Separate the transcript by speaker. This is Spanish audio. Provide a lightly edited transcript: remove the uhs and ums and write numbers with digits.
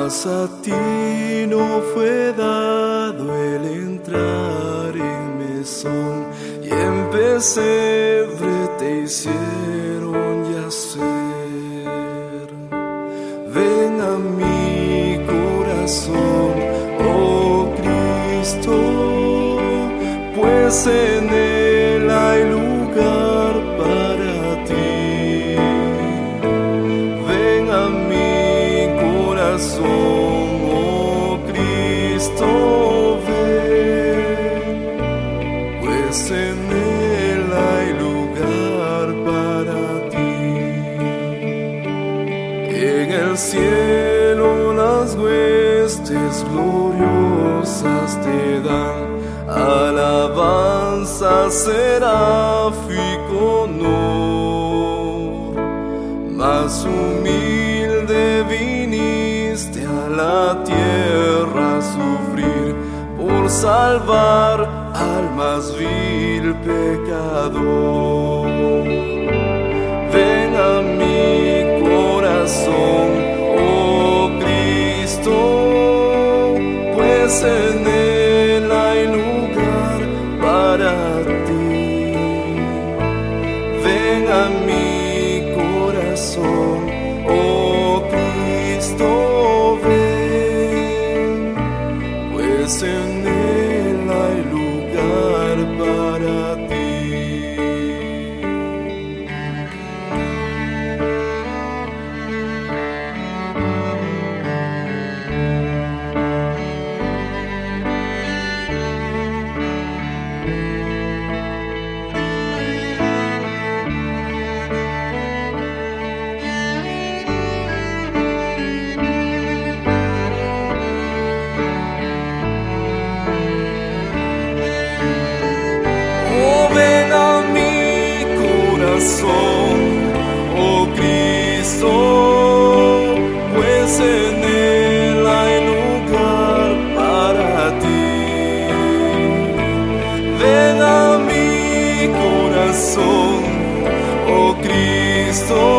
Speaker 1: mas a ti no fue dado el entrar en mesón, y en pesebre te hicieron yacer. Ven a mi corazón, oh Cristo, pues en él hay lugar para ti. Ven a mi corazón, oh Cristo, ven, pues en él hay lugar para ti. En el cielo las huestes gloriosas te dan alabanza, seráfico honor, más humilde viniste a la tierra a sufrir por salvar al más vil pecador. Ven a mi corazón, oh Cristo, pues en él hay lugar para ti. Ven a mi corazón, oh Cristo, ven, pues en él hay lugar para ti. Oh Cristo, pues en él hay lugar para ti. Ven a mi corazón, oh Cristo.